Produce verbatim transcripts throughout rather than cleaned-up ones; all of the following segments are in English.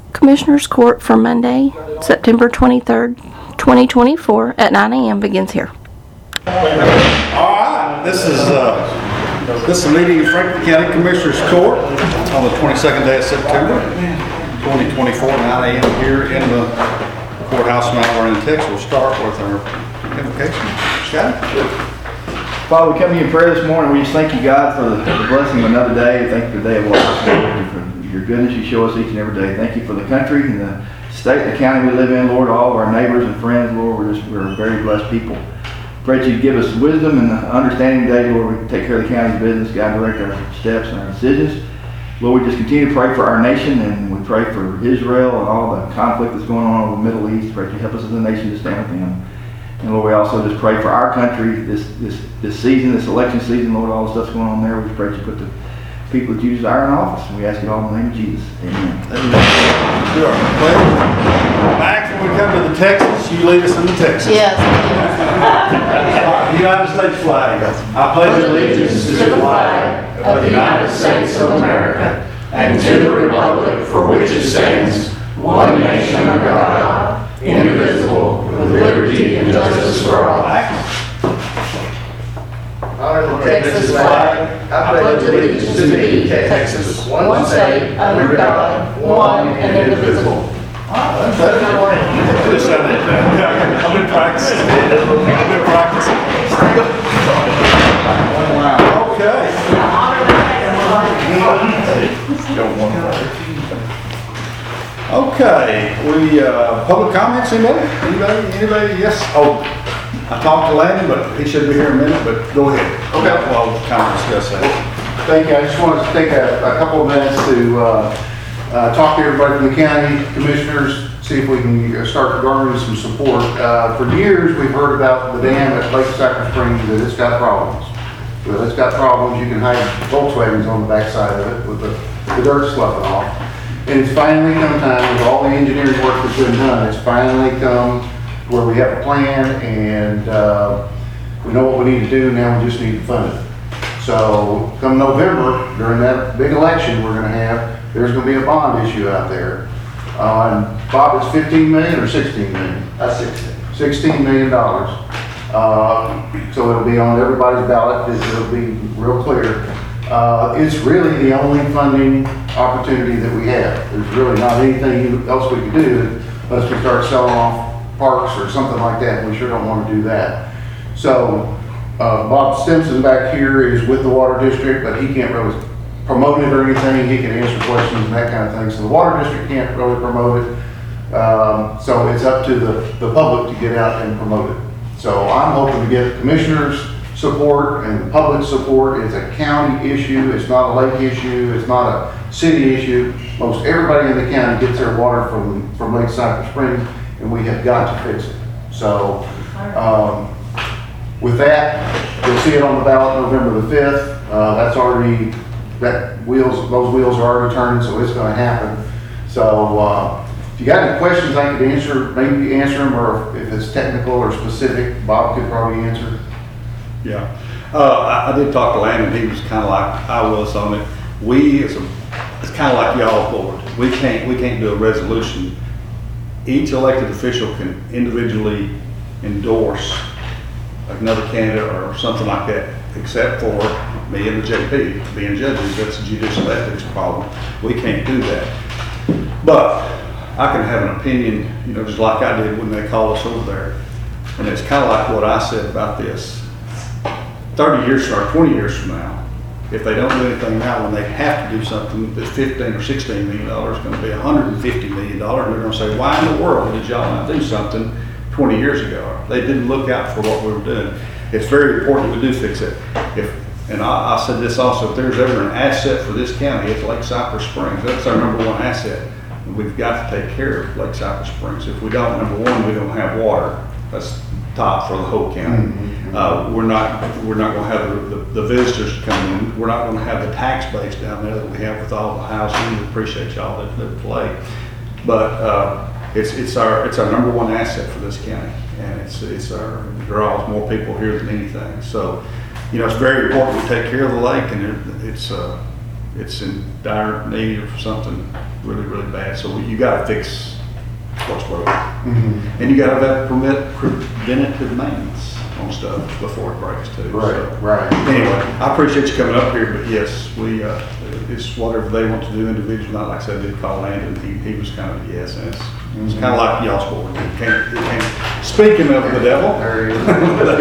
Commissioners Court for Monday, September twenty-third, twenty twenty-four at nine a m begins here. All right, this is uh, this is a meeting of Franklin County Commissioners Court on the twenty-second day of September, twenty twenty-four, nine a m here in the courthouse in Mount Vernon, Texas. We'll start with our invocation. Scott? Father, we come to you in prayer this morning. We just thank you, God, for the, the blessing of another day. Thank you for the day of life. Thank you for your goodness you show us each and every day. Thank you for the country and the state, the county we live in, Lord, all of our neighbors and friends, Lord. We're just we're very blessed people. Pray that you give us wisdom and understanding today, Lord. We take care of the county's business, God, direct our steps and our decisions. Lord, we just continue to pray for our nation, and we pray for Israel and all the conflict that's going on in the Middle East. Pray that you help us as a nation to stand with them. And Lord, we also just pray for our country this this this season, this election season, Lord, all the stuff's going on there. We pray that you put the people that you desire in office. And we ask it all in the name of Jesus. Amen. Do our pledge. Max, when we come to the Texas, you lead us in the Texas. Yes. United States flag. I pledge allegiance to the flag of the United States of America and to the republic for which it stands, one nation under God, indivisible, with liberty and justice for all. Honorable Texas flag, I pledge allegiance to thee, Texas, one state, under God, one and indivisible. I've been practicing. I've been practicing. Wow. Okay. Okay. We uh, public comments. Anybody? Anybody? Anybody? Yes. Oh, I talked to Landon, but he should be here in a minute. But go ahead. Okay. Well, we'll kind of discuss that. Thank you. I just wanted to take a, a couple of minutes to uh, uh, talk to everybody from the county commissioners, see if we can uh, start garnering some support. Uh, for years, we've heard about the dam at Lake Cypress Springs, that it's got problems. Well, it's got problems. You can hide Volkswagens on the backside of it with the, the dirt sloughing off. And it's finally come time, with all the engineering work that's been done, it's finally come where we have a plan and uh, we know what we need to do. Now we just need to fund it. So come November, during that big election we're going to have, there's going to be a bond issue out there. Uh, and Bob, it's fifteen million or sixteen million? That's sixteen. sixteen million dollars. Uh, so it'll be on everybody's ballot. It'll be real clear. Uh, it's really the only funding opportunity that we have. There's really not anything else we can do unless we start selling off parks or something like that. We sure don't want to do that. So uh, Bob Stimson back here is with the Water District, but he can't really promote it or anything. He can answer questions and that kind of thing. So the Water District can't really promote it. Um, so it's up to the, the public to get out and promote it. So I'm hoping to get commissioners' support and public support. It's a county issue. It's not a lake issue. It's not a city issue. Most everybody in the county gets their water from, from Lake Cypress Springs, and we have got to fix it. So um, with that, you'll see it on the ballot November the fifth. Uh, that's already, that wheels, those wheels are already turning, so it's going to happen. So uh, if you got any questions I could answer, maybe answer them, or if it's technical or specific, Bob could probably answer. Yeah, uh, I, I did talk to Landon. He was kind of like I was on it. We, it's, a, it's kind of like y'all's board. We can't, we can't do a resolution. Each elected official can individually endorse another candidate or something like that, except for me and the J P being judges. That's a judicial ethics problem. We can't do that. But I can have an opinion, you know, just like I did when they called us over there. And it's kind of like what I said about this. thirty years or twenty years from now, if they don't do anything now, when they have to do something that's fifteen or sixteen million dollars, it's going to be one hundred fifty million dollars, and they're going to say, why in the world did y'all not do something twenty years ago? They didn't look out for what we were doing. It's very important we do fix it. If, and I, I said this also, if there's ever an asset for this county, it's Lake Cypress Springs. That's our number one asset. And we've got to take care of Lake Cypress Springs. If we don't, number one, we don't have water. That's top for the whole county. Mm-hmm. Uh, we're not we're not going to have the, the, the visitors come in. We're not going to have the tax base down there that we have with all the housing. We appreciate y'all that, that play, but uh, it's it's our it's our number one asset for this county, and it's it's our it draws more people here than anything. So, you know, it's very important we take care of the lake, and it, it's uh, it's in dire need of something really, really bad. So you gotta fix what's broken. Mhm. And you gotta have that permit preventative maintenance on stuff before it breaks too. Right, So, right. Anyway, I appreciate you coming up here, but yes, we, uh, it's whatever they want to do individually. Not like I said, I did call Landon, he, he was kind of, yes, and it's, it's kind of like y'all's board. You can't, you can't, speaking of the devil. There he is.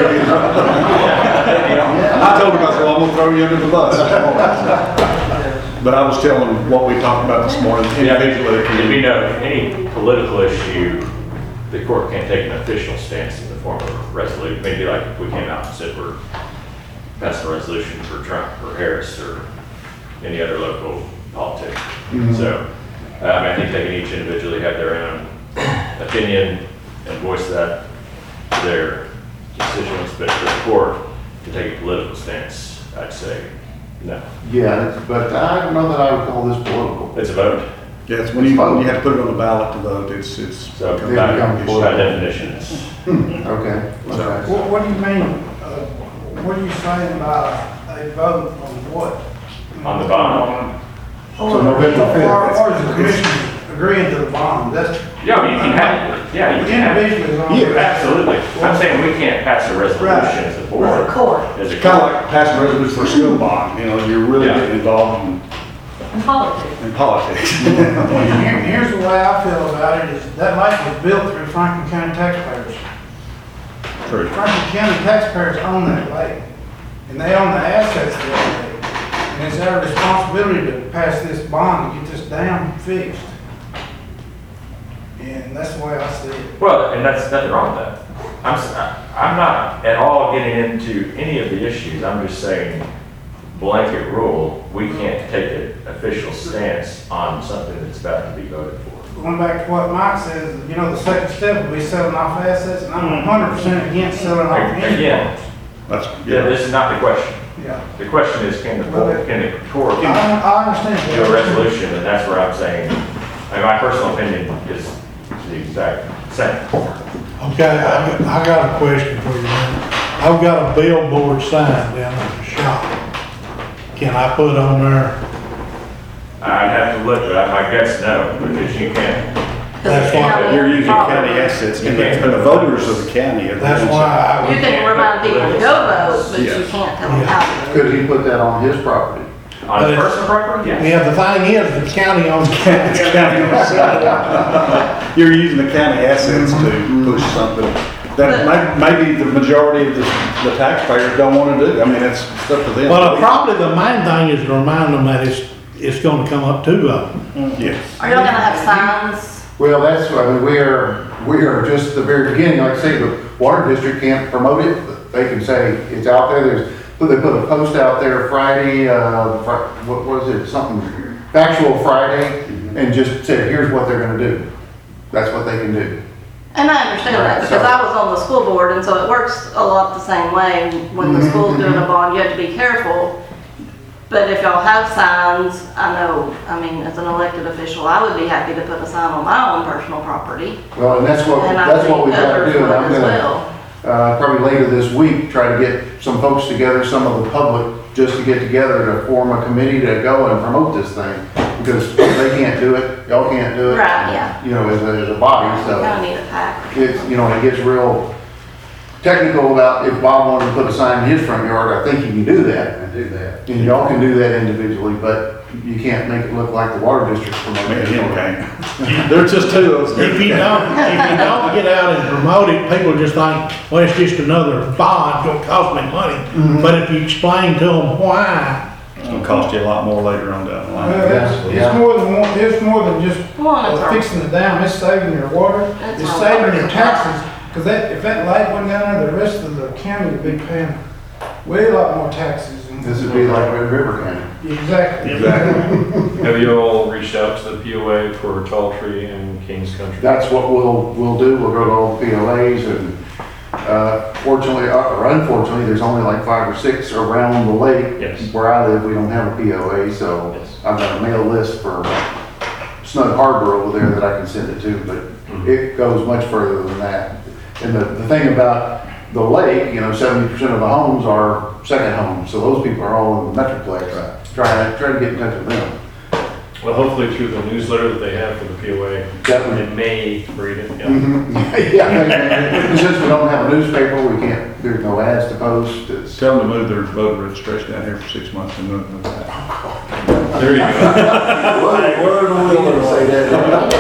I told him, I said, well, I'm gonna throw you under the bus. But I was telling him what we talked about this morning individually. If you know, any political issue, the court can't take an official stance in the form of a resolution. Maybe like if we came out and said we're passing a resolution for Trump or Harris or any other local politics. So, uh, I mean, I think they can each individually have their own opinion and voice that to their decisions, but for the court to take a political stance, I'd say no. Yeah, it's- but I don't know that I would call this political. It's a vote, Yes, when you, when you have to put it on the ballot to vote, it's, it's. so They by become by definition, it's Okay. Okay. What, what do you mean, uh, what are you saying by a vote on what? on the bond. So November Or, fifth. or is the commission agreeing to the bond? That's Yeah, you can have, yeah, you can have. individually is on. Yeah, absolutely. I'm saying we can't pass a resolution as a board. Right. Court As a It's kind of court. like passing a resolution for a school bond, you know, you're really Yeah. getting involved in, and politics. in politics. Here- Here's the way I feel about it, is that lake was built through Franklin County taxpayers. True. Franklin County taxpayers own that lake, and they own the assets of that lake. And it's our responsibility to pass this bond to get this dam fixed. And that's the way I see it. Well, and that's nothing wrong with that. I'm, s- I- I'm not at all getting into any of the issues. I'm just saying blanket rule, we can't take an official stance on something that's about to be voted for. Going back to what Mike says, you know, the second step will be selling off assets, and I'm hundred percent against selling off any Again, parts. That's, yeah, yeah. this is not the question. Yeah, The question is, can the, board- can the court I, I understand. do a resolution, and that's where I'm saying, and my personal opinion is the exact same. Okay, I got, I got a question for you, man. I've got a billboard sign down at the shop. Can I put on there, I'd have to look, but I- my guess no, because you can't. That's why You're using county assets, and the, and the voters of the county. are the that's ones why that- I You was, can remind people to go vote, but you Yes. can't tell them how to. Could he put that on his property? On a personal property, yes. yeah, the thing is, the county owns. It's county assets. You're using the county assets to push something that may, maybe the majority of the, the taxpayers don't want to do. I mean, it's it's up to them. Well, probably the main thing is to remind them that it's, it's gonna come up to them. Yes. Are y'all gonna have signs? Well, that's, I mean, we are, we are just the very beginning, like I say, the water district can't promote it. They can say it's out there, there's, but they put a post out there Friday, uh, Fri- what was it, something, Factual Friday, and just said, here's what they're gonna do. That's what they can do. And I understand that, Right, because so- I was on the school board, and so it works a lot the same way. When the school's doing a bond, you have to be careful. But if y'all have signs, I know, I mean, as an elected official, I would be happy to put a sign on my own personal property. Well, and that's what, And I that's what we think gotta others do. And would I'm as gonna, well. uh, probably later this week, try to get some folks together, some of the public, just to get together to form a committee to go and promote this thing. Because they can't do it, y'all can't do it. Right, yeah. You know, as a, as a body, You so. kinda need a pack. It's, you know, it gets real technical about if Bob wanted to put a sign in his front yard, I think he can do that. And do that. And y'all can do that individually, but you can't make it look like the water district's promoting Man, it. you okay. There's just two of us. If you don't, if you don't get out and promote it, people just think, well, it's just another bond, it's gonna cost me money. But if you explain to them why, It's gonna cost you a lot more later on down the Well, line. it's, Yeah. it's more than one, it's more than just Well, uh, that's right. fixing the dam, it's saving your water, That's it's right. saving your taxes. Cause that, if that lake went down there, the rest of the county would be paying way a lot more taxes. and- This would be like Red River County. Exactly. Exactly. Have you all reached out to the P O A for Tall Tree and Kings Country? That's what we'll, we'll do, we'll go to all the P O As and, uh, fortunately, uh, or unfortunately, there's only like five or six around the lake. Yes. Where I live, we don't have a P O A, so Yes. I've got a mail list for Snug Harbor over there that I can send it to, but it goes much further than that. And the, the thing about the lake, you know, seventy percent of the homes are second homes, so those people are all in the Metroplex. try to, try to get in touch with them. Well, hopefully through the newsletter that they have for the P O A, Definitely. they may read it. Yeah. Mhm. Yeah, since we don't have a newspaper, we can't, there's no ads to post, it's. Tell them to move their voter registration down here for six months and move that. There you go. Word on the wheel, say that.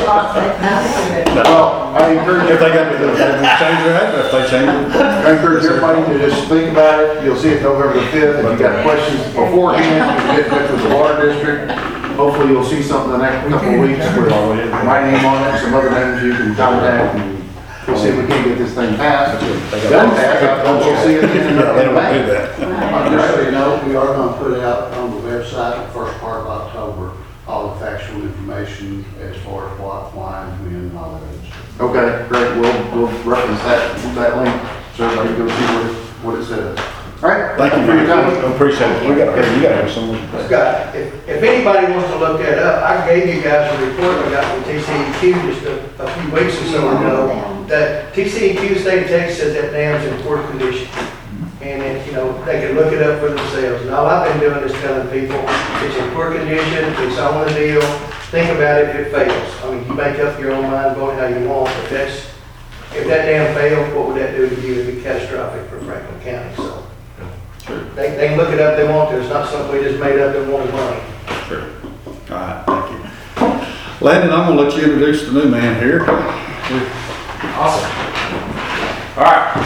Well, I encourage. If they got, if they change their address, if they change it. I encourage everybody to just think about it. You'll see it November the fifth. If you got questions beforehand, you can get in touch with the water district. Hopefully you'll see something in the next couple of weeks with my name on it, some other names you can contact, and we'll see if we can get this thing passed. Done passed, we'll see it in Yeah, they the don't do May. that. Just so you know, we are gonna put out on the website, the first part of October, all the factual information as far as what, why, and when, and all that other stuff. Okay, great. We'll, we'll reference that, that link, so everybody can go see what it, what it says. All right, Thank you for your time. I appreciate it. We got, you gotta have someone. Scott, if, if anybody wants to look that up, I gave you guys a report I got from T C E Q just a, a few weeks or so ago, that T C E Q state of Texas says that dam's in poor condition. And if, you know, they can look it up for themselves. And all I've been doing is telling people, it's in poor condition, it's on the deal, think about it if it fails. I mean, you make up your own mind, vote how you want, but that's, if that dam failed, what would that do to you? It'd be catastrophic for Franklin County, so. They, they can look it up if they want to. It's not something we just made up and wanted money. Sure. All right, thank you. Landon, I'm gonna let you introduce the new man here. Awesome. All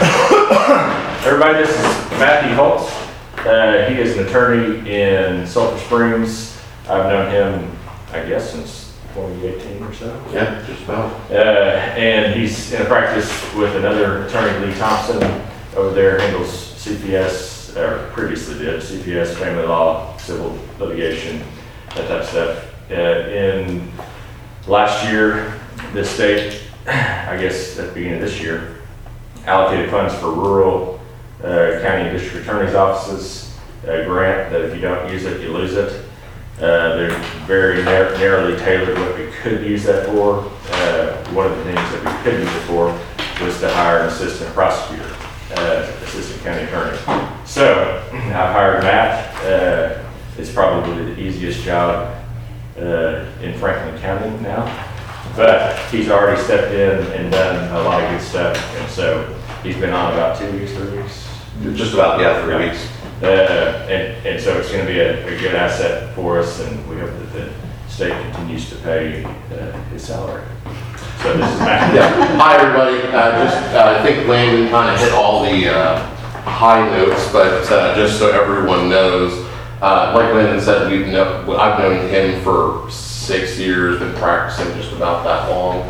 right. Everybody, this is Matthew Holtz. Uh, he is an attorney in Sulphur Springs. I've known him, I guess, since twenty eighteen or so. Yeah, just about. Uh, and he's in practice with another attorney, Lee Thompson, over there, handles C P S, or previously did, C P S, family law, civil litigation, that type of stuff. Uh, in last year, the state, I guess at the beginning of this year, allocated funds for rural uh, county and district attorney's offices, a grant that if you don't use it, you lose it. Uh, they're very nar- narrowly tailored what we could use that for. Uh, one of the things that we could use it for was to hire an assistant prosecutor, uh, assistant county attorney. So I've hired Matt. Uh, it's probably the easiest job uh, in Franklin County now, but he's already stepped in and done a lot of good stuff. And so he's been on about two weeks, three weeks. Just about, yeah, three Yeah. weeks. Uh, and, and so it's going to be a, a good asset for us, and we hope that the state continues to pay uh, his salary. So this is Matt. Yeah. Hi, everybody. Uh, just, uh, I think Landon kind of hit all the uh, high notes, but uh, just so everyone knows, uh, like Landon said, we've know, I've known him for six years, been practicing just about that long.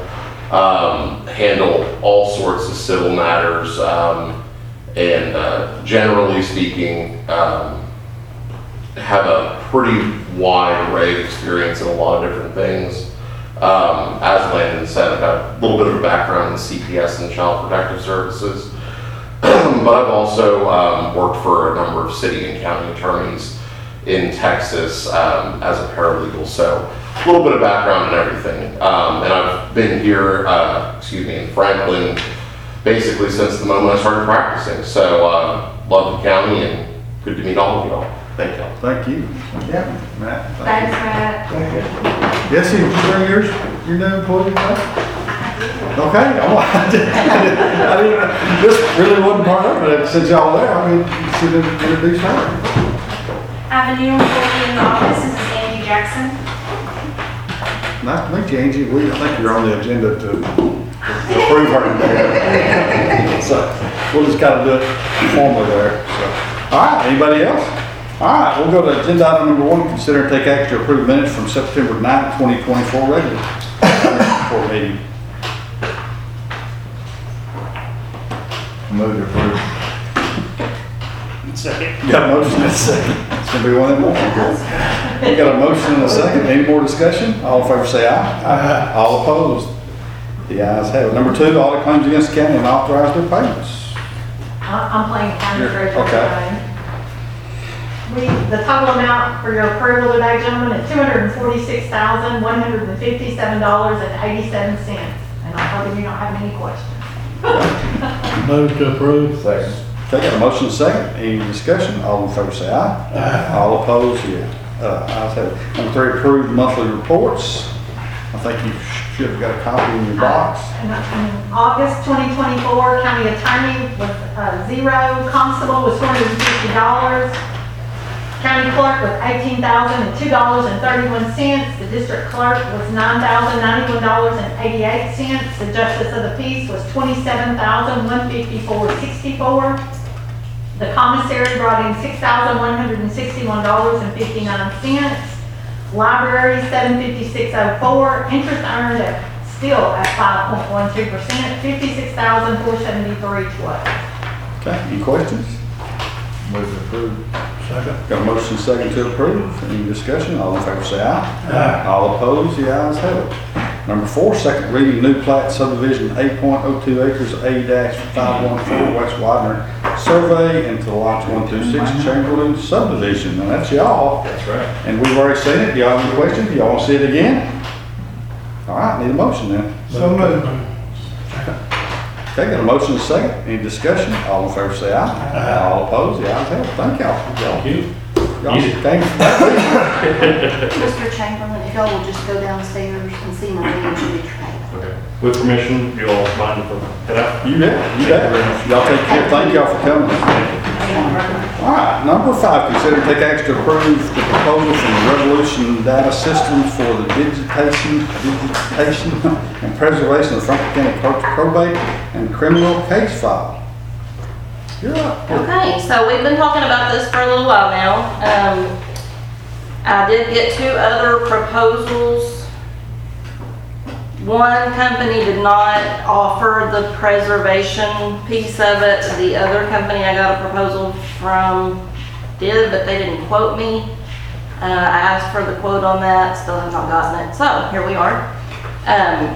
Um, handle all sorts of civil matters. Um, and uh, generally speaking, um, have a pretty wide array of experience in a lot of different things. Um, as Landon said, I've got a little bit of a background in C P S and Child Protective Services, but I've also um, worked for a number of city and county attorneys in Texas um, as a paralegal, so a little bit of background in everything. Um, and I've been here, uh, excuse me, in Franklin basically since the moment I started practicing. So uh, love the county and good to meet all of y'all. Thank y'all. Thank you. Yeah. Matt. Thanks, Matt. Jesse, did you bring yours, your new employee back? Okay, oh, I didn't, I didn't, this really wasn't part of it, since y'all there, I mean, you should have introduced her. I have a new employee in the office. This is Angie Jackson. Nice to meet you, Angie, we, I think you're on the agenda to approve her today. So, we'll just kind of do it formally there, so. All right, anybody else? All right, we'll go to agenda item number one, consider and take action to approve minutes from September ninth, twenty twenty-four, regular board meeting. Move to approve. Second. Got a motion and a second. It's gonna be one of them. We got a motion and a second. Any more discussion? All in favor say aye. Aye. All opposed? The ayes have it. Number two, audit claims against the county and authorize their payments. I'm playing county You're- treasurer okay. today. We, the total amount for your approval today, gentlemen, is two hundred forty-six thousand, one hundred fifty-seven dollars and eighty-seven cents. And I hope you don't have any questions. Move to approve. Second. Okay, got a motion and a second. Any discussion? All in favor say aye. Aye. All opposed, yeah. Uh, ayes have it. Number three, approved monthly reports. I think you should have got a copy in your box. In in August twenty twenty-four, county attorney was uh, zero, constable was four hundred fifty dollars, county clerk was eighteen thousand two dollars and thirty-one cents, the district clerk was nine thousand ninety-one dollars and eighty-eight cents, the justice of the peace was twenty-seven thousand one hundred fifty-four dollars and sixty-four cents, the commissary brought in six thousand one hundred sixty-one dollars and fifty-nine cents, library seven fifty-six oh four, interest earned at, still at five point one two percent, fifty-six thousand four hundred seventy-three dollars and twelve cents. Okay, any questions? Move to approve. Second. Got a motion second to approve. Any discussion? All in favor say aye. Aye. All opposed, the ayes have it. Number four, second reading, new plat subdivision eight point oh two acres, A five one four West Widener Survey into lots one through six Chamberlain subdivision. And that's y'all. That's right. And we've already seen it. Do y'all have any questions? Do y'all want to see it again? All right, need a motion then. So moved. Okay, got a motion and a second. Any discussion? All in favor say aye. Aye. All opposed, the ayes have it. Thank y'all. Thank you. Y'all Easy. came from that Mister Chamberlain, if y'all will just go downstairs and see Marie and Judy Trey. Okay. With permission, you all mind if I head out? You bet, you bet. Y'all take care. Thank y'all for coming. All right, number five, consider and take action to approve the proposal from Revolution Data Systems for the digitation, digitation and preservation of Franklin County Clerk's probate and criminal case file. You're up. Okay, so we've been talking about this for a little while now. Um, I did get two other proposals. One company did not offer the preservation piece of it. The other company I got a proposal from did, but they didn't quote me. Uh, I asked for the quote on that, still have not gotten it. So here we are. Um,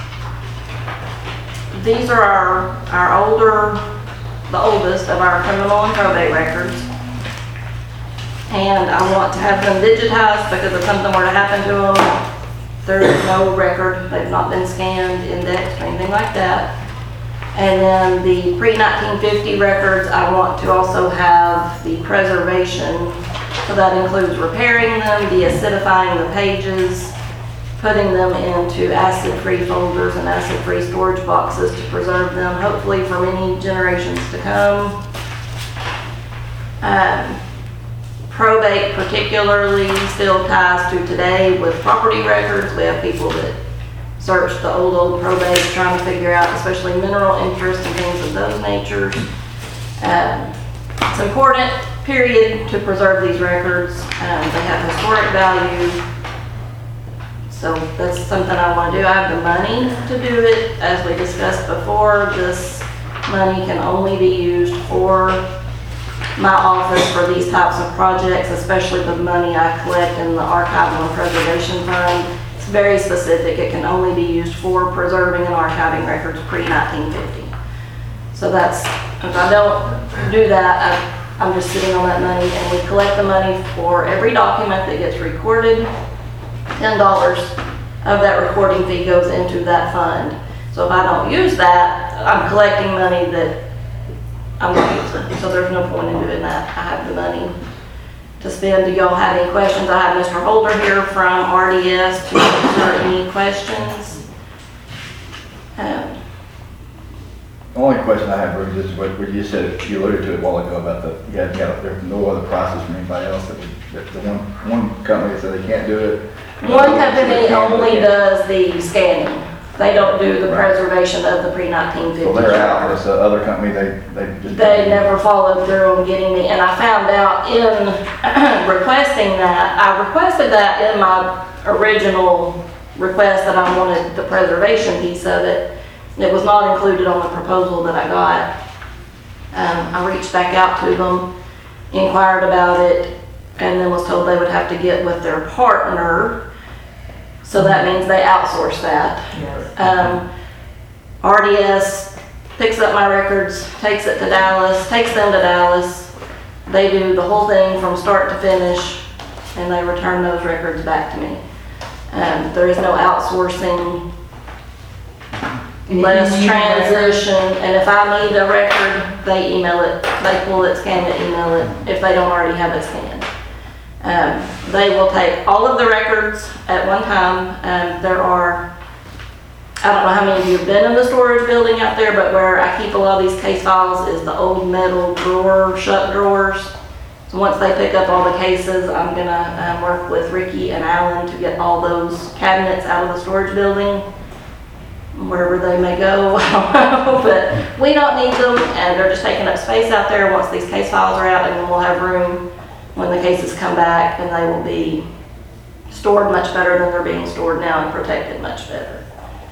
these are our, our older, the oldest of our criminal and probate records. And I want to have them digitized because if something were to happen to them, there is no record, they've not been scanned, indexed, or anything like that. And then the pre nineteen fifty records, I want to also have the preservation. So that includes repairing them, de-acidifying the pages, putting them into acid-free folders and acid-free storage boxes to preserve them, hopefully for many generations to come. Um, Probate particularly still ties to today with property records. We have people that search the old, old probate trying to figure out, especially mineral interest and things of those natures. Um, it's important, period, to preserve these records. Um, they have historic value. So that's something I want to do. I have the money to do it. As we discussed before, this money can only be used for my office for these types of projects, especially the money I collect in the Archival and Preservation Fund. It's very specific. It can only be used for preserving and archiving records pre nineteen fifty. So that's, if I don't do that, I, I'm just sitting on that money, and we collect the money for every document that gets recorded. ten dollars of that recording fee goes into that fund. So if I don't use that, I'm collecting money that I'm not using, so there's no point in doing that. I have the money to spend. Do y'all have any questions? I have Mister Holder here from R D S to answer any questions. Um, The only question I have, Bruce, is what what you said, you alluded to it a while ago about the, you guys got, there's no other prices from anybody else that would, that the one, one company said they can't do it. One company only does the scanning. They don't do the preservation of the pre nineteen fifty. So they're out, it's the other company, they, they just. They never followed through on getting me, and I found out in requesting that, I requested that in my original request that I wanted the preservation piece of it. It was not included on the proposal that I got. Um, I reached back out to them, inquired about it, and then was told they would have to get with their partner. So that means they outsource that. Um, R D S picks up my records, takes it to Dallas, takes them to Dallas. They do the whole thing from start to finish, and they return those records back to me. Um, there is no outsourcing, less transition, and if I need a record, they email it, they pull it, scan it, email it, if they don't already have it scanned. Um, they will take all of the records at one time. Um, there are, I don't know how many of you have been in the storage building out there, but where I keep a lot of these case files is the old metal drawer, shut drawers. So once they pick up all the cases, I'm gonna um, work with Ricky and Alan to get all those cabinets out of the storage building, wherever they may go, I don't know, but we don't need them, and they're just taking up space out there once these case files are out, and then we'll have room when the cases come back, and they will be stored much better than they're being stored now and protected much better.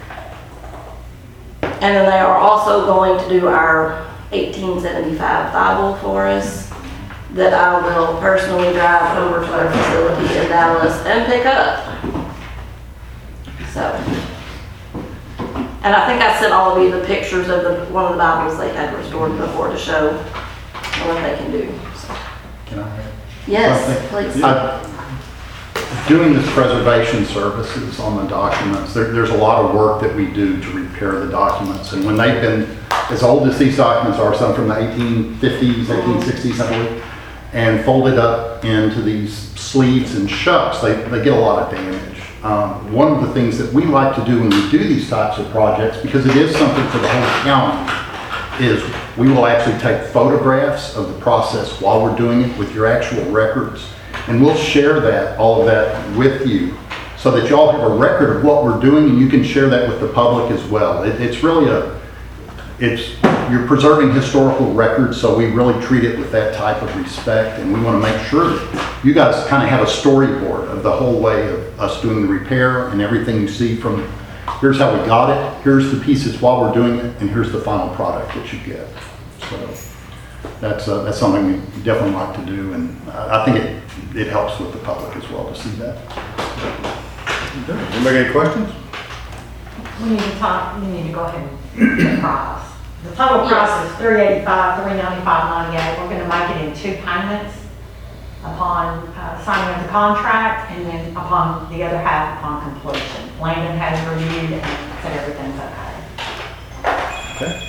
And then they are also going to do our eighteen seventy-five Bible for us that I will personally drive over to their facility in Dallas and pick up. So, and I think I sent all of you the pictures of the, one of the Bibles they had restored before to show what they can do. So. Can I add? Yes, please. Uh, Doing this preservation services on the documents, there, there's a lot of work that we do to repair the documents. And when they've been as old as these documents are, some from the eighteen fifties, eighteen sixties, I believe, and folded up into these sleeves and shucks, they, they get a lot of damage. Um, one of the things that we like to do when we do these types of projects, because it is something for the whole county, is we will actually take photographs of the process while we're doing it with your actual records. And we'll share that, all of that with you, so that y'all have a record of what we're doing, and you can share that with the public as well. It, it's really a, it's, you're preserving historical records, so we really treat it with that type of respect, and we want to make sure that you guys kind of have a storyboard of the whole way of us doing the repair and everything you see from, here's how we got it, here's the pieces while we're doing it, and here's the final product that you get. So that's, uh, that's something we definitely like to do, and uh, I think it, it helps with the public as well to see that. Anybody got any questions? We need to talk, we need to go ahead and get the price. The total price is three eighty-five, three ninety-five, ninety-eight. We're gonna make it in two payments upon uh, signing of the contract, and then upon the other half upon completion. Landon has reviewed and said everything's okay. Okay.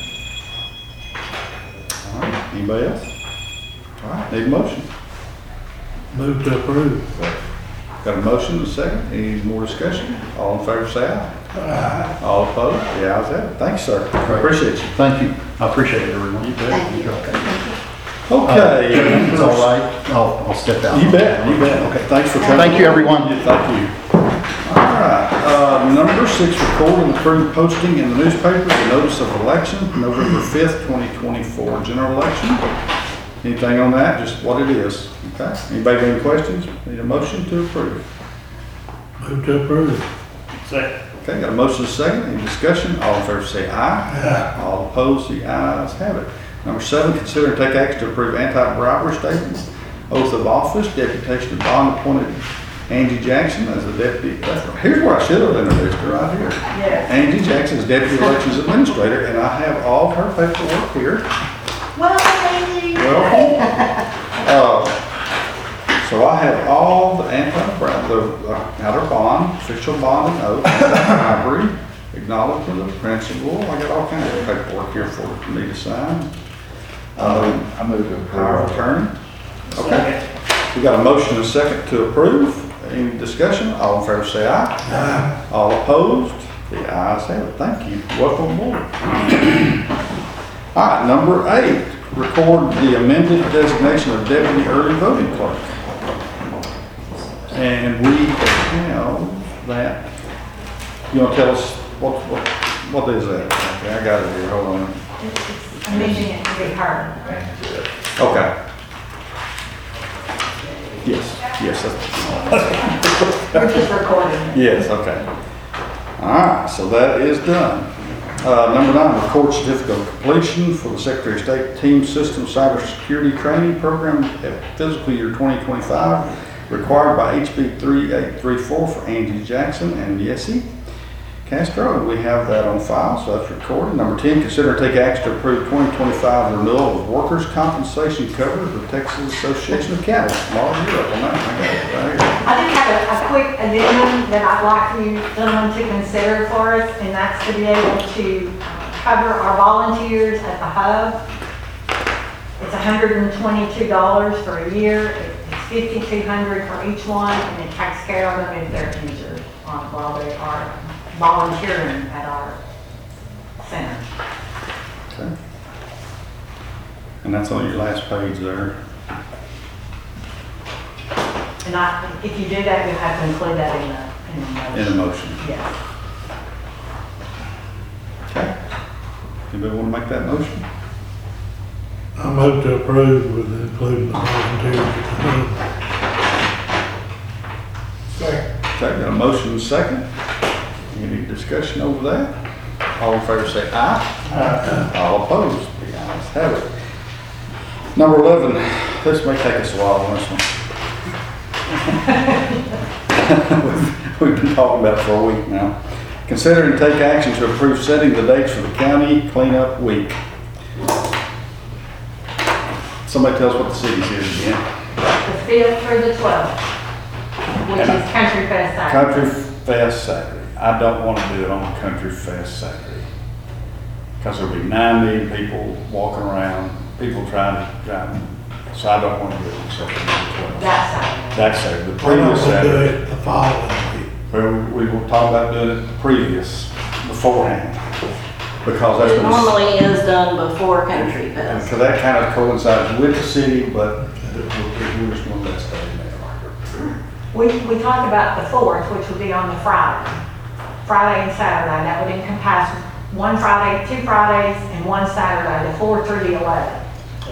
All right, anybody else? All right, need a motion? Move to approve. Got a motion and a second. Any more discussion? All in favor say aye. Aye. All opposed? The ayes have it. Thanks, sir. Appreciate you. Thank you. I appreciate it, everyone. You bet. Thank you. Okay. Uh, It's all right. I'll, I'll step down. You bet, you bet. Okay, thanks for coming. Thank you, everyone. Thank you. All right, uh, number six, record and approve posting in the newspaper, the notice of election, November fifth, twenty twenty-four, general election. Anything on that? Just what it is. Okay. Anybody got any questions? Need a motion to approve? Move to approve. Second. Okay, got a motion and a second. Any discussion? All in favor say aye. Aye. All opposed, the ayes have it. Number seven, consider and take action to approve anti-bribery statement, oath of office, deputation of bond appointed Angie Jackson as the deputy. Here's where I should have introduced her right here. Yes. Angie Jackson is deputy elections administrator, and I have all of her paperwork here. Well, thank you. Welcome. Uh, so I have all the anti-bribery, the uh, outer bond, official bond and oath, anti-bribery, acknowledgement of principle. I got all kinds of paperwork here for me to sign. Um, I move to approve. Power of attorney. Okay. We got a motion and a second to approve. Any discussion? All in favor say aye. Aye. All opposed? The ayes have it. Thank you. Welcome aboard. All right, number eight, record the amended designation of deputy early voting clerk. And we have that. You want to tell us what, what, what is that? Okay, I got it here. Hold on. Amending it to be heard. Okay. Yes, yes. that's- We're just recording it. Yes, okay. All right, so that is done. Uh, number nine, record certificate of completion for the Secretary of State Team System Cybersecurity Training Program at fiscal year twenty twenty-five, required by H B three eight three four for Angie Jackson and Yessie Castro, and we have that on file, so that's recorded. Number ten, consider and take action to approve twenty twenty-five renewal of workers' compensation cover with the Texas Association of Counties. Mark, you're up on that. I got it right here. I just have a, a quick addendum that I'd like for you gentlemen to consider for us, and that's to be able to uh, cover our volunteers at the hub. It's one hundred twenty-two dollars for a year. It's fifty-two hundred for each one, and it takes care of them if they're injured on, while they are volunteering at our center. Okay. And that's on your last page there. And I, if you do that, you have to include that in the, in the motion. In the motion. Yes. Okay. Anybody want to make that motion? I move to approve with including the volunteers. Second. Okay, got a motion and a second. Any discussion over that? All in favor say aye. Aye. All opposed, the ayes have it. Number eleven, this may take us a while on this one. We've been talking about it for a week now. Consider and take action to approve setting the dates for the county cleanup week. Somebody tell us what the city's is again. The fifth through the twelfth, which is Country Fest Saturday. Country Fest Saturday. I don't want to do it on Country Fest Saturday. Because there'll be nine million people walking around, people trying to, trying to, so I don't want to do it on September twelfth. That Saturday. That's Saturday, the Why don't previous we do Saturday. it the following week? Well, we will talk about doing it the previous, beforehand. Because that's It when. normally is done before Country And Fest. because that kind of coincides with the city, but we just want that stay in there. We, we talked about the fourth, which would be on the Friday. Friday and Saturday, that would encompass one Friday, two Fridays, and one Saturday, the fourth through the eleventh.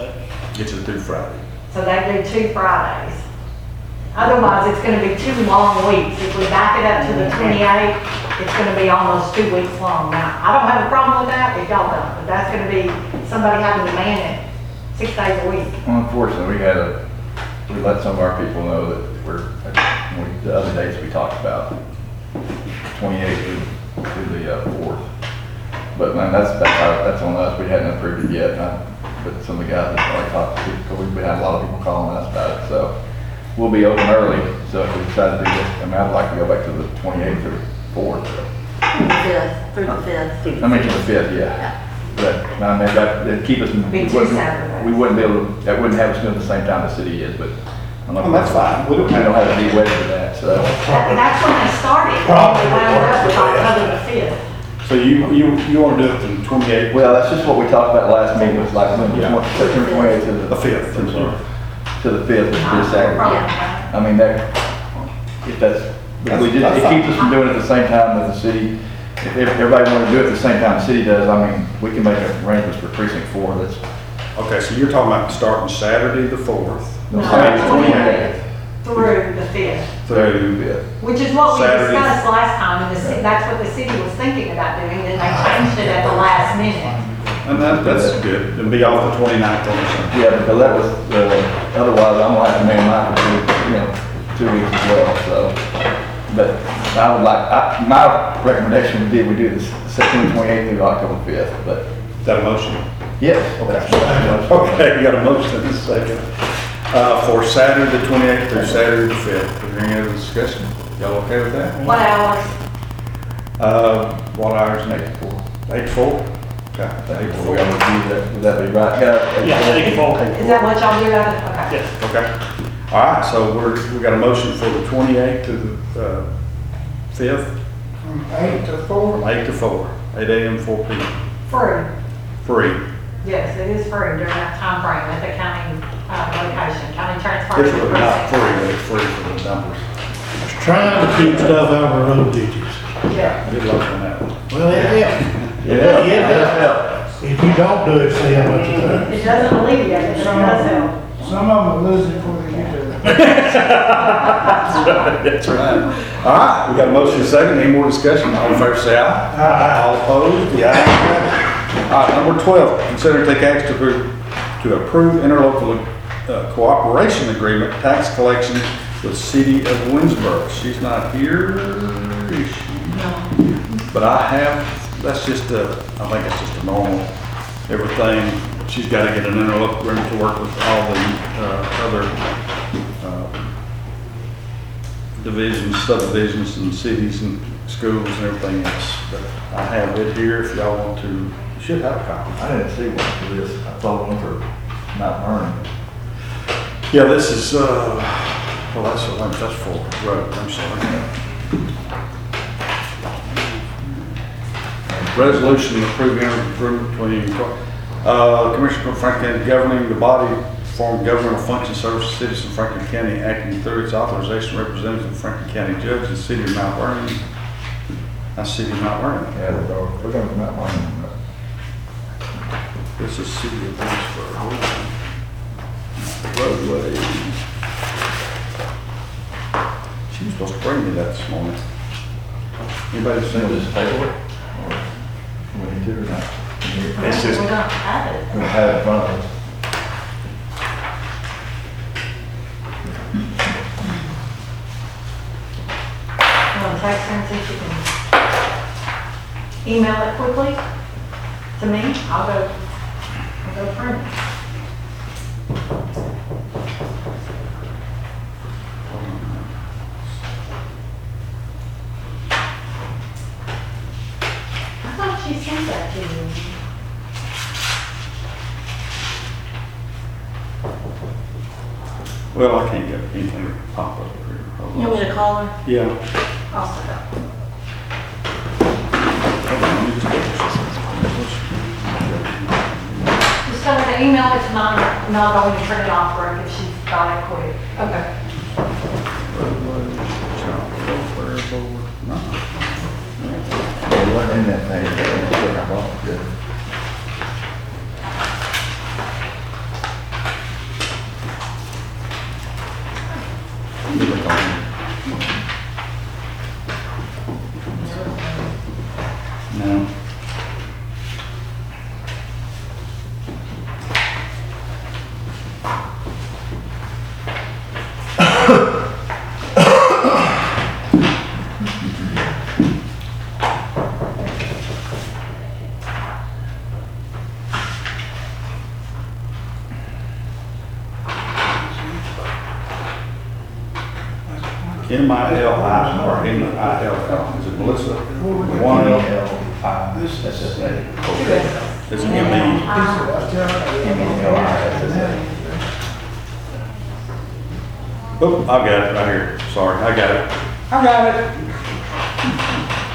Get you through Friday. So they do two Fridays. Otherwise, it's gonna be two long weeks. If we back it up to the twenty-eighth, it's gonna be almost two weeks long. Now, I don't have a problem with that if y'all don't, but that's gonna be somebody having to man it six days a week. Unfortunately, we had a, we let some of our people know that we're, we- the other dates we talked about, twenty-eighth to to the uh, fourth. But man, that's, that's, our- that's on us. We hadn't approved it yet. I- But some of the guys that I talked to, because we had a lot of people calling us about it, so we'll be open early. So if we decide to do this, I mean, I'd like to go back to the twenty-eighth or fourth. Through the fifth, through the fifth. I mean, to the fifth, yeah. But, I mean, that, it'd keep us, we Be two wouldn't, Saturdays. we wouldn't be able to, that wouldn't have us doing the same time the city is, but. I'm not- Well, that's fine. We don't- I don't have to be wedded to that, so. That- That's when they started. Probably They wound up with works. October the fifth. So you, you, you want to do it from twenty-eighth? Well, that's just what we talked about last meeting, was like, when you want September twenty-eighth to the. The fifth, I'm sorry. To the fifth, which is Saturday. Yeah. I mean, that, if that's, if we just, it keeps us from doing it at the same time as the city. If if everybody wanted to do it at the same time the city does, I mean, we can make arrangements for precinct four, that's. Okay, so you're talking about starting Saturday the fourth. No, Saturday, twenty-eighth through the fifth. Through the fifth. Which is what we Saturday. discussed last time, and the, ci- that's what the city was thinking about doing, then they changed it at the last minute. And that, that's good. And be off the twenty-ninth on Sunday. Yeah, because that was, uh, otherwise I'm gonna have to man mine for two, you know, two weeks as well, so. But I would like, I, my recommendation would be we do this September twenty-eighth through October fifth, but. Is that a motion? Yes. Okay, you got a motion in a second. Uh, for Saturday the twenty-eighth through Saturday the fifth. Is there any other discussion? Y'all okay with that? What hours? Uh, what hours? Eight to four. Eight to four? Okay. Eight to four, would that, would that be right? Yeah, eight to four. Is that what y'all do out of, okay. Yes. Okay. All right, so we're, we got a motion for the twenty-eighth to the, uh, fifth, From eight to four. from eight to four, eight A M, four P M. Free, Free. yes, it is free during that time frame at the county, uh, location, county transfer. It's really not free, but it's free for the numbers. Just trying to keep stuff out of road ditches. Yeah. Good luck on that one. Well, it helps. Yeah, It that helps. If you don't do it, see how much it does. It doesn't alleviate it, but it does help. Some of them will lose it before they get to it. That's right. All right, we got a motion and a second. Any more discussion? All in favor say aye. Aye. All opposed? The ayes have it. All right, number twelve, consider and take action to approve, to approve interlocal uh, cooperation agreement, tax collection with City of Winsburg. She's not here, is she? No. But I have, that's just a, I think it's just a normal, everything. She's got to get an interlocal agreement to work with all the uh, other uh, divisions, subdivisions, and cities and schools and everything else. But I have it here if y'all want to, you should have a copy. I didn't see one for this, I saw one for Mount Vernon. Yeah, this is, uh, well, that's, a- that's for road, I'm sorry. Resolution approving agreement between, uh, Commissioner of Franklin County governing the body form governmental function service citizen of Franklin County acting through its authorization representative of Franklin County judge and city of Mount Vernon. That's city of Mount Vernon. Yeah, we're going, we're going to Mount Vernon. This is city of Greensboro. Hold on. Roadway. She was supposed to bring me that this morning. Anybody seen this paperwork? We need to or not? It's just, We don't have it. We have it in front of us. You want to text her and see if she can email it quickly to me? I'll go, I'll go print it. I thought she sent that to you. well, I can't get anything to pop up here. Hold You on. want me to call her? Yeah. I'll set up. Hold on, let me just get this. Just tell her to email it to mine, and I'll go and print it off for her if she's got it quick. Okay. Roadway, child welfare board, no. It wasn't in that thing. It was I bought it. Let me look on it. No. M I L I or M I L L, is it Melissa? One L. This is it. It's M E. Oh, I got it right here, sorry, I got it. I got it.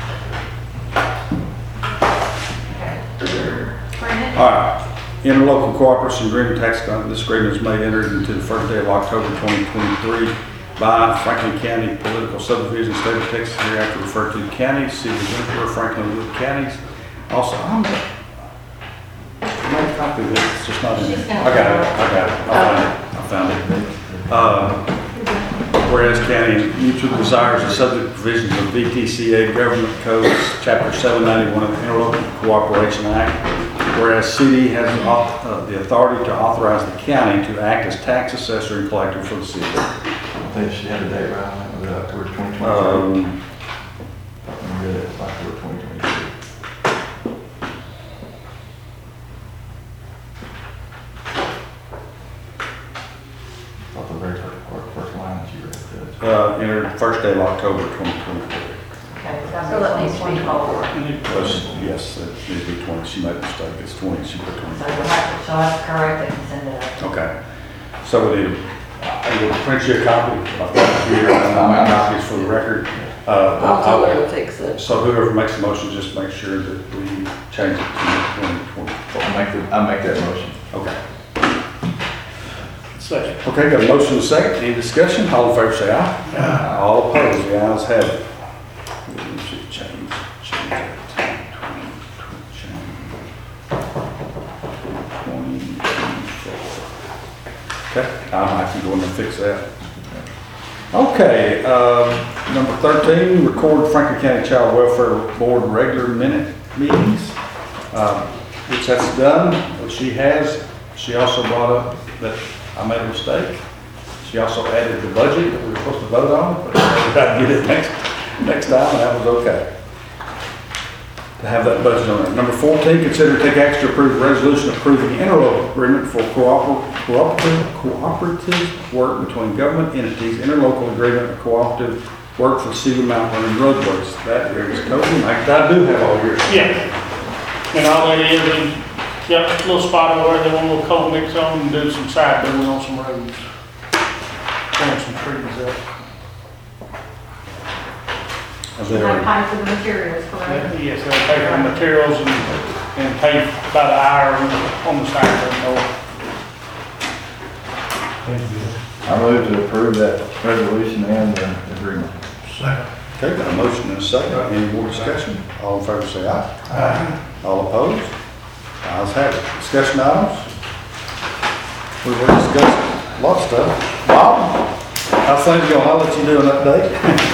Print it. All right, interlocal cooperation agreement tax, con- this agreement is made entered into the first day of October twenty twenty-three by Franklin County Political Subdivision, State of Texas, hereafter referred to the counties, city of Winter, Franklin, Wood counties. Also, I'm gonna make a copy of this, it's just not in She's there. gonna- I got it, I got it, I found it, I found it. Uh, Whereas county mutual desires the subject provisions of V T C A Government Codes, Chapter seven ninety-one of the Interlocal Cooperation Act. Whereas city has the au- uh, the authority to authorize the county to act as tax assessor and collector for the city. I think she had a date right on it, was it October twenty twenty-three? Um, I read it, it's October twenty twenty-three. Thought the very first part, first line that you read, Judge. uh, entered first day of October twenty twenty-three. Okay, it's gotta So that needs to be twenty-four. Plus, yes, it needs to be twenty, she made a mistake, it's twenty, she put So twenty. you'll have to, she'll have to correct it and send it up. Okay, so we need, I will print you a copy, I've got it here, and I'll make copies for the record. Uh, I'll tell I her will- to fix it. So whoever makes the motion, just make sure that we change it to twenty twenty-four. I'll make the, I'll make that motion. Okay. Second. Okay, got a motion and a second, any discussion, all in favor say aye. Aye. All opposed, the ayes have it. We should change, change that to twenty, twenty, twenty-four. Okay, I I can go in and fix that. Okay, um, number thirteen, record Franklin County Child Welfare Board regular minute meetings, um, which that's done. She has, she also brought up that I made a mistake. She also added the budget that we were supposed to vote on, but I got to get it next, next time, and that was okay. To have that budget on there. Number fourteen, consider to take action to approve a resolution approving interlocal agreement for cooper- cooperative, cooperative work between government entities, interlocal agreement of cooperative work for the city of Mount Vernon roadways. That is Cody, Mike, I do have all yours. Yeah. And all that is, is, got a little spot over there, they want a little coat mix on and do some side building on some roads. up. Is They there- pay for the materials, correct? Yes, they'll pay for the materials and, and pay by the hour on the, on the stipend. I move to approve that resolution and the agreement. Second. Okay, got a motion and a second. Any more discussion? All in favor say aye. Aye. All opposed? Ayes have it. Discussion items? We were discussing a lot of stuff. Bob, how's things going? I'll let you do an update.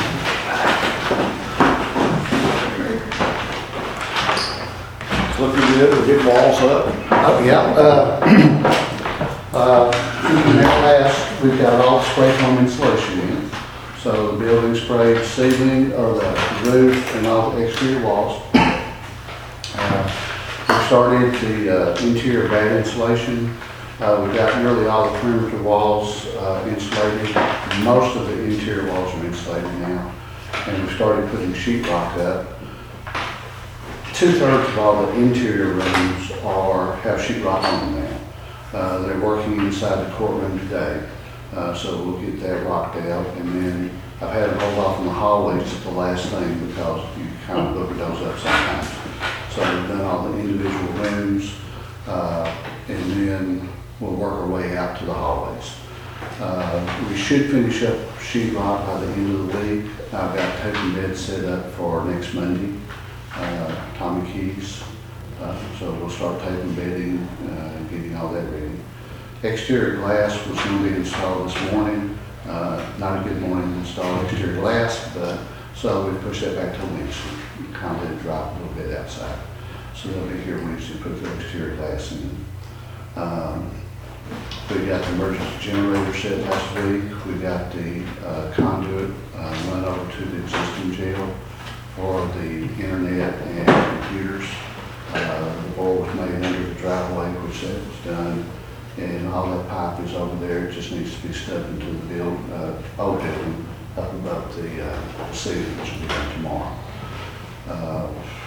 It's looking good. We're getting walls up. Oh, yeah, uh, uh, in that last, we've got all the spray foam insulation in. So the building sprayed ceiling, or the roof and all the exterior walls. Uh, We started the uh, interior bad insulation. Uh, we got nearly all the perimeter walls uh, insulated. Most of the interior walls are insulated now. And we started putting sheet rock up. Two-thirds of all the interior rooms are, have sheet rock on them now. Uh, they're working inside the courtroom today. Uh, so we'll get that rocked out, and then I've had to hold off on the hallways at the last thing because you kind of look those up sometimes. So we've done all the individual rooms, uh, and then we'll work our way out to the hallways. Uh, we should finish up sheet rock by the end of the week. I've got tape and bed set up for next Monday, uh, Tommy Keys. Uh, so we'll start taping bedding, uh, and getting all that ready. Exterior glass was going to be installed this morning. Uh, not a good morning to install exterior glass, but so we pushed that back till Wednesday. Kind of let it drop a little bit outside. So they'll be here Wednesday to put the exterior glass in. Um, we got the emergency generator set last week. We got the uh, conduit uh, run over to the existing jail for the internet and computers. Uh, the board was made under the driveway, which that was done. And all that pipe is over there, it just needs to be stuck into the build, uh, old building up above the, uh, ceiling, which will be done tomorrow. Uh,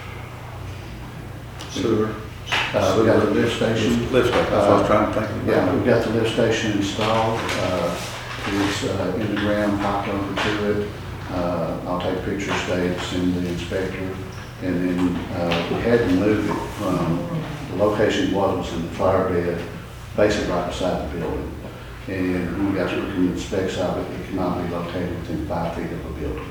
Sewer. Uh, we got the lift station. Lift station, that's what I was trying to think of. Yeah, we've got the lift station installed. Uh, it's, uh, in the ground, hopped over to it. Uh, I'll take pictures today, send the inspector. And then, uh, we had to move it from the location it was, was in the fire bed, basically right beside the building. And when we got to looking at the specs of it, it cannot be located within five feet of the building.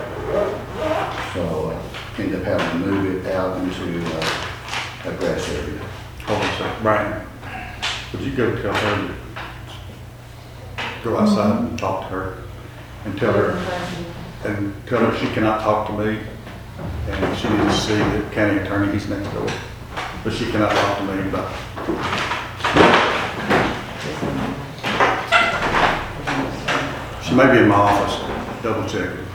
So, uh, ended up having to move it out into, uh, a grass area. Hold on a second. Brian, would you go tell her, to go outside and talk to her and tell her, and tell her she cannot talk to me, and she needs to see the county attorney, he's next door, but she cannot talk to me about. She may be in my office, double check it.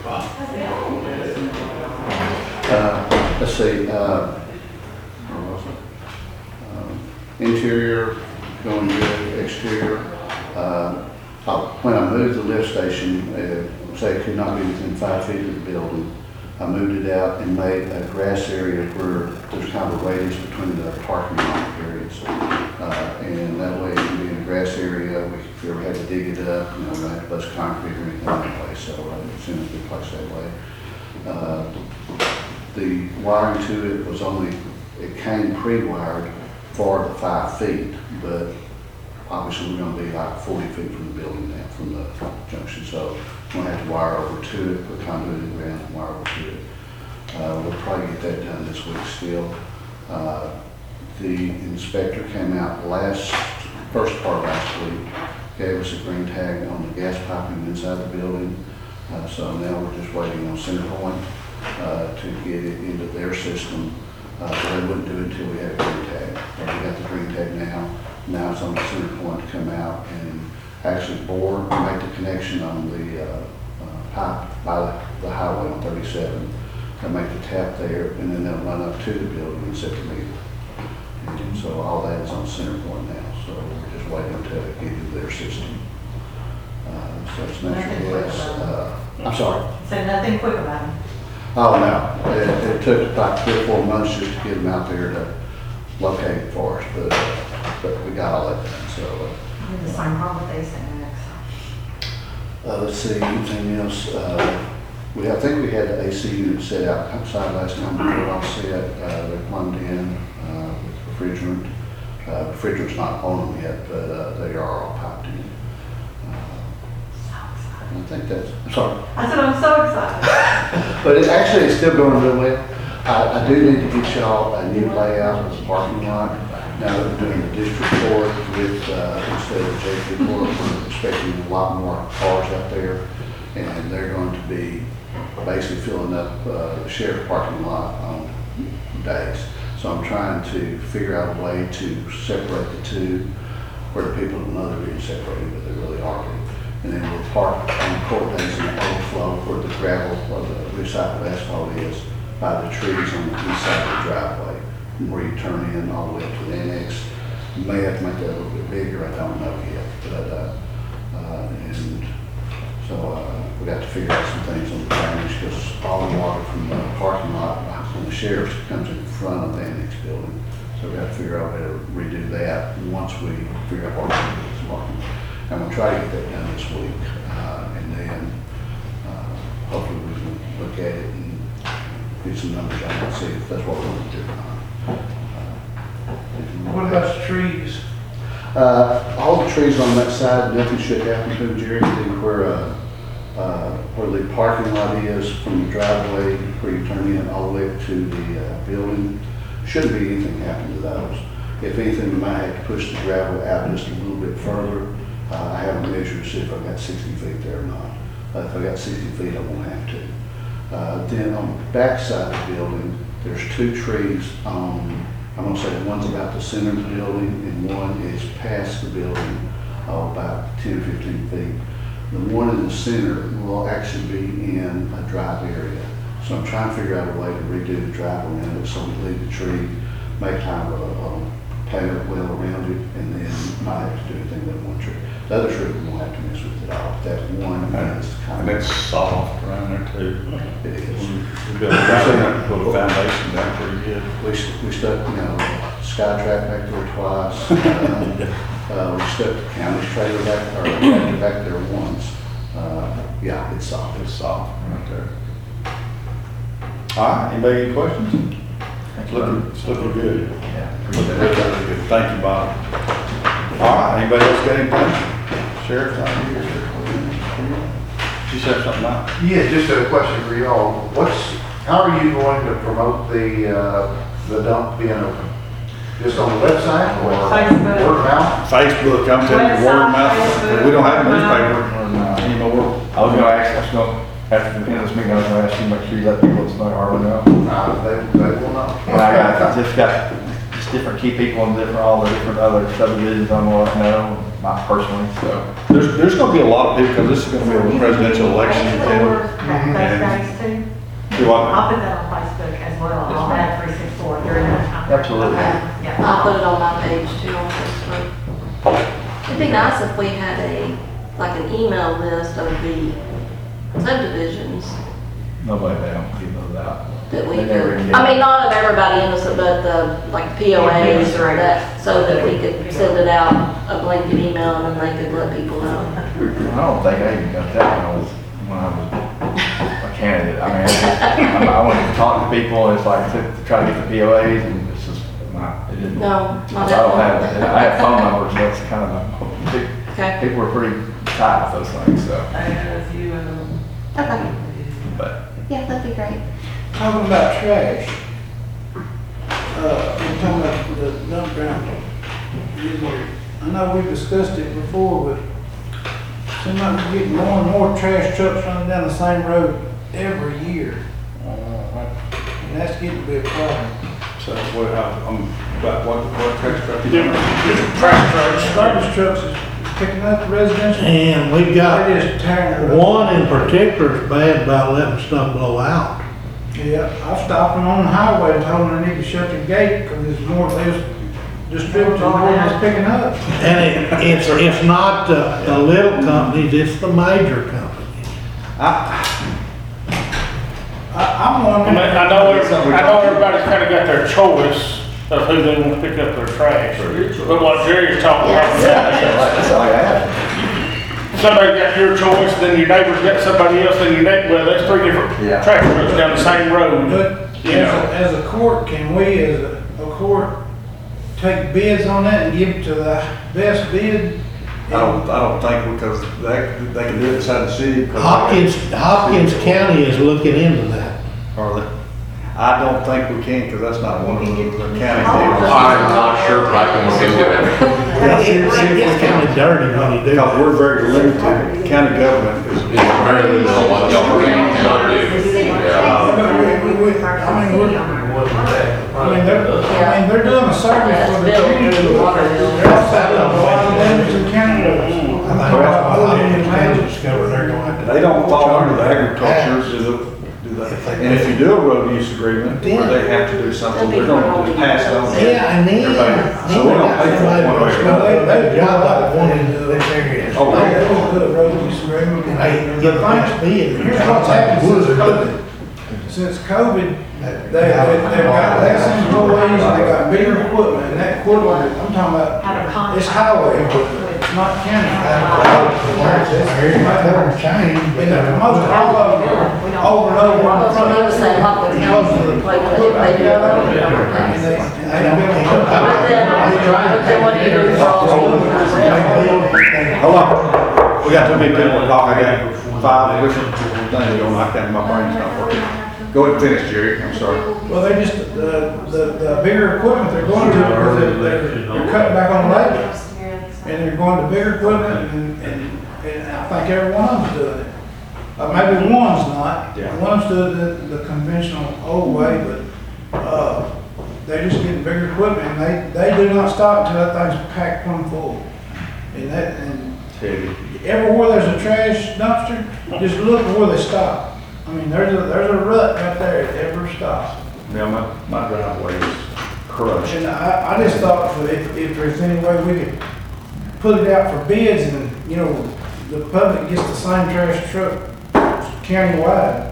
Uh, let's see, uh, where was it? Um, interior, going good, exterior. Uh, I- when I moved the lift station, uh, say it could not be within five feet of the building, I moved it out and made a grass area where there's kind of a radius between the parking lot areas. Uh, and that way it can be in a grass area. We, if you ever had to dig it up, you know, we had less concrete or anything that way, so uh, it's in a good place that way. Uh, the wiring to it was only, it came pre-wired for the five feet, but obviously we're gonna be like forty feet from the building now, from the junction, so we're gonna have to wire over to it, put conduit in the ground and wire over to it. Uh, we'll probably get that done this week still. Uh, the inspector came out last, first part of last week, gave us a green tag on the gas piping inside the building. Uh, so now we're just waiting on CenterPoint, uh, to get it into their system. Uh, but they wouldn't do it until we had a green tag. Uh, we got the green tag now. Now it's on the CenterPoint to come out and actually bore, make the connection on the, uh, uh, pipe by the, the highway on thirty-seven. They'll make the tap there, and then they'll run up to the building and set the meter. And so all that is on CenterPoint now, so we're just waiting to get into their system. Uh, so it's natural gas. Uh, I'm sorry. So nothing quick about it. Oh, no. It, it took about three or four months just to get them out there to locate it for us, but, uh, but we got all that done, so. Uh, The same problem with these things. Uh, let's see, anything else? Uh, we, I think we had the A C unit set out outside last time, but we all set, uh, they're plumbed in, uh, with refrigerant. Uh, refrigerant's not on them yet, but, uh, they are all piped in. Uh, I think that's, I'm sorry. I said, I'm so excited. But it actually, it's still going really well. I, I do need to get y'all a new layout of the parking lot. Now that we're doing the district court with, uh, instead of J P court, we're expecting a lot more cars out there. And they're going to be basically filling up, uh, the sheriff parking lot on days. So I'm trying to figure out a way to separate the two, where the people don't know they're being separated, but they really are. And then we'll park on court days in the overflow where the gravel or the recycled asphalt is, by the trees on the east side of the driveway, where you turn in all the way up to the annex. You may have to make that a little bit bigger, I don't know yet, but, uh, uh, and so, uh, we got to figure out some things on the drainage, because all the water from the parking lot, from the sheriff's, comes in front of the annex building. So we got to figure out how to redo that once we figure out what we're going to do with the parking. I'm gonna try to get that done this week, uh, and then, uh, hopefully we can look at it and get some numbers out and see if that's what we're going to do or not. Uh, What about the trees? Uh, all the trees on that side, nothing should happen to them, Jerry. I think where, uh, uh, where the parking lot is from the driveway, where you turn in all the way up to the, uh, building, shouldn't be anything happen to those. If anything, we might have to push the gravel out just a little bit further. Uh, I haven't measured to see if I've got sixty feet there or not. Uh, if I got sixty feet, I won't have to. Uh, then on the back side of the building, there's two trees. Um, I'm gonna say one's about the center of the building and one is past the building, uh, about ten, fifteen feet. The one in the center will actually be in a drive area. So I'm trying to figure out a way to redo the drive around it, so we leave the tree, make kind of a, a plant well around it, and then might have to do anything with one tree. The other tree we won't have to mess with at all. That one is kind And of. it's soft around there too. It is. We built a foundation, put a foundation down pretty good. We, st- we stuck, you know, Skytrack back there twice. uh, uh, we stuck the county's trailer back, or tractor back there once. Uh, yeah, it's soft. It's soft right there. All right, anybody any questions? It's looking, it's looking good. Yeah. Looking really good. Thank you, Bob. All right, anybody else got anything? Sheriff, out here. She said something about. Yeah, just a question for y'all. What's, how are you going to promote the, uh, the dump being open? Just on the website or Facebook. word of mouth? Facebook, I'm telling you, word of mouth. Website, We don't have a Facebook. newspaper anymore. I was gonna ask, I was gonna, after the end of this meeting, I was gonna ask you, make sure you let people know Harlan know. Uh, they, they will not. And I got, I just got, just different key people in different, all the different other subdivisions I'm gonna let know, not personally, so. There's, there's gonna be a lot of people, because this is gonna be a presidential election. Those days too. Do what? I'll put that on Facebook as well, I'll add three six four during that time. Absolutely. Yeah. I'll put it on my page too on Facebook. It'd be nice if we had a, like an email list of the subdivisions Nobody, they don't give those out. that we They never could, even get I mean, it. not of everybody in this, but the, like P O As or that, so that we could send it out a blanket email and then they could let people know. I don't think I even got that when I was, when I was a candidate. I mean, I just, I I wanted to talk to people, and it's like to, to try to get the P O As, and it's just not, it didn't. No, not I don't have, that. I have phone numbers, so it's kind of, a- Okay. people are pretty tight with those things, so, I have a few of them. Okay, but. yeah, that'd be great. Talking about trash. Uh, we're talking about the dump ground. I know we discussed it before, but seems like we're getting more and more trash trucks running down the same road every year. And that's getting to be a problem. So what, I'm, about what, what trash truck you Different, different trash trucks. Garbage trucks is picking up the residential. And we got They're just tearing it up. one in particular is bad about letting stuff blow out. Yeah, I've stopped them on the highway and told them they need to shut the gate because there's more, there's distributing more than it's picking up. And it, it's, it's not the, the little companies, it's the major companies. I, I'm I wondering. mean, I know, every- I know everybody's kind of got their choice of who they want to pick up their trash. But what Jerry's talking about. That's all I have. somebody got your choice, then your neighbor's got somebody else, then your neighbor, well, that's three different Yeah. traffic routes down the same road. But You as know. a, as a court, can we, as a, a court, take bids on that and give it to the best bid? I don't, I don't think because they, they can do it inside the city. because- Hopkins, Hopkins County is looking into that. Are they? I don't think we can, because that's not one of the the county I'm deals. not sure, but I can look into it. It gets kind of dirty when you do Because that. we're very limited, county government is. It's very little what y'all can cannot do. Yeah. But we, we, we, I mean, we're, I mean, they're, I mean, they're doing a service for the community. They're also doing a lot of damage to county roads. I think that's what I need to discover, they're going to have to. They don't fall under the agriculture, do the, do they? And if you do a road use agreement, where they have to do something, they're gonna just pass it on. to Yeah, and then, everybody. So we don't pay for it one way or Well, another. they, they job like one in this area. Oh, They yeah. don't put a road use agreement. And they get things bid. Here's what's happened since COVID. Since COVID, they, they, they've got less employees, and they got bigger equipment, and that equipment, I'm talking about, it's highway equipment, it's not county. Here's my water change, but And the most, all of them, over and over. Well, so notice that Hopkins County, like, if they do it. And they, and they build a- But then, but then what do you do for all the Hold on, we got too many people to talk, I got five different things going, I can't, my brain's not working. Go ahead and finish, Jerry, I'm sorry. Well, they just, the, the, the bigger equipment they're going to, because they're, they're they're cutting back on labor. And they're going to bigger equipment, and, and, and I think every one of them's doing it. Uh, maybe one's not, Yeah. one's doing the, the conventional old way, but, uh, they're just getting bigger equipment, and they, they do not stop until that thing's packed plumb full. And that, and Heavy. everywhere there's a trash dumpster, just look where they stop. I mean, there's a, there's a rut right there at every stop. Now, my, my driveway is crushed. And I, I just thought that if, if there's any way we could put it out for bids and, you know, the public gets the same trash truck countywide.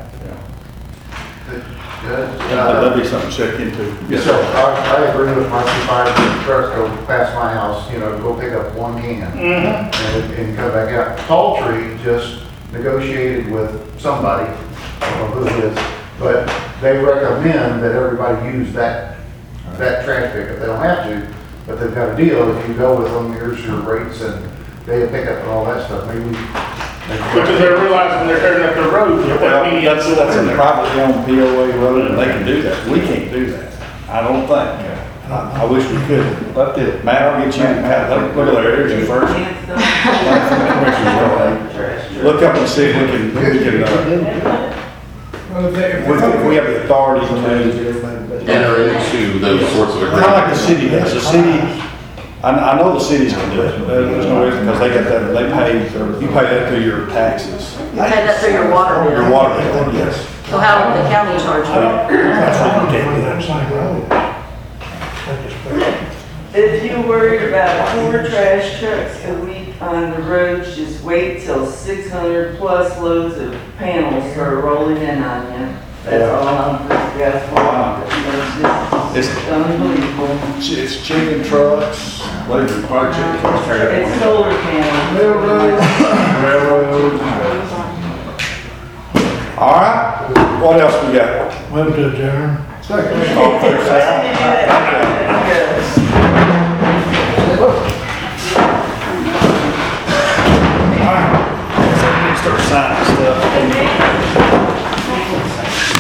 Good. That'd be something to check into. Yes, sir. I, I agree with my supervisor, trucks go past my house, you know, go pick up one can and, and come back out. Tall Tree just negotiated with somebody, I don't know who it is, but they recommend that everybody use that, that trash pickup. They don't have to, but they've got a deal. If you go with them, here's your rates and day of pickup and all that stuff. Maybe. maybe- Because they're realizing they're tearing up their roads with that Well, many. that's, that's a privately owned P O A road, and they can do that. We can't do that. I don't think. I, I wish we could. But the, Matt, I'll get you, Matt, look look at there, here's you first. Look up and see if we can, we can, uh, Well, if they, if if they- we have the authority to, Enter into those sorts of kind of like the agreements. city does. The city, I, I know the cities can do it. Uh, There's no reason, because they got that, they pay, you pay that through your taxes. You pay that through your water bill. Your water bill, yes. So how would the county charge you? That's why you can't do that same road. They just put- If you're worried about four trash trucks a week on the roads, just wait till six hundred plus loads of panels start rolling in on you. That's all I'm just Wow. for. It's It's, just unbelievable. it's chicken trucks, what is it, probably chicken trucks carry that It's one. solar panels. Railroad. All right, what else we got? Move to adjourn. All in favor, say aye. All right. Start signing stuff.